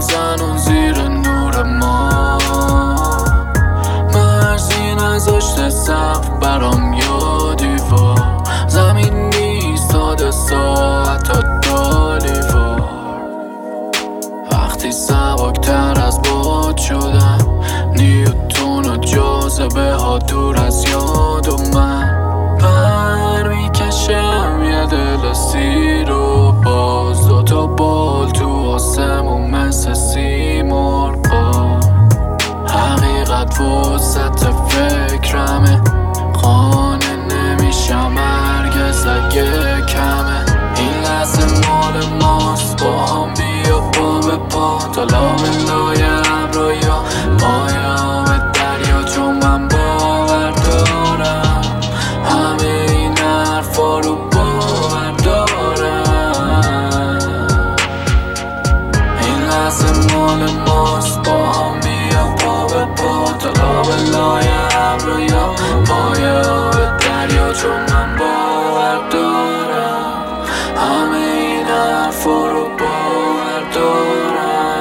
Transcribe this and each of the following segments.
زنون زیر نور ما، مرزی نذاشته سقف برام یا دیوار. زمین نیست ساده ساعت دالیوار. وقتی سبکتر از باد شدم، نیوتون و جاذبه ها دور از یاد و من پر میکشم یه دل سیر و باز دوتا بال تو آسمون مثل سیمرغا. حقیقت وسط فکرمه، خانه نمیشم هرگز اگه کمه. این لحظه مال ماست، با هم بیا پا به پا تا لابلای ابرا یا پایاب دریا. چون من باور دارم همه این حرفا رو باور دارم. این لحظه مال ماست، با هم بیا پا به پا تا لابلای ابرا یا پایاب دریا. چون من باور دارم همه این حرفا رو باور دارم.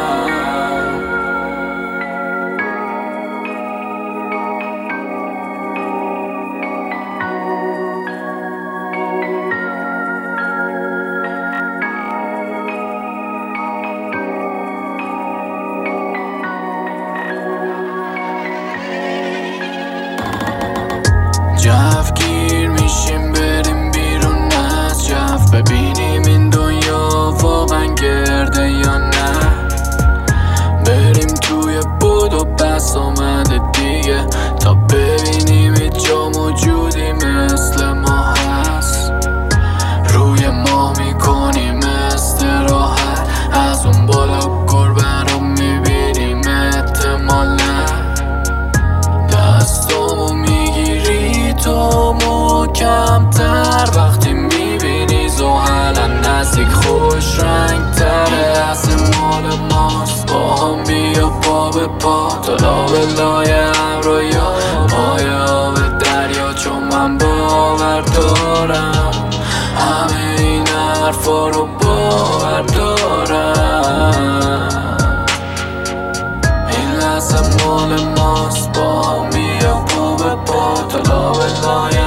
جفگیر میشیم بریم بیرون از جف، ببینیم این دنیا واقعا گرده یا نه. بریم توی بود و بس آمده دیگه، تا ببینیم هیچ جا موجودی مثل ما هست. روی ما میکنیم استراحت، از اون بالا گربه رو میبینیم احتمالا. دستامو میگیری تو محکم‌تر، وقتی میبینی زحلا نزدیک خوش رنگ تره. از مال ماست، با هم بیا پا به پا تا لابلای ابرا یا پایاب دریا. چون من باور دارم همه این حرفا رو باور دارم. این لحظه مال ماست، با هم بیا پا به پا تا لابلای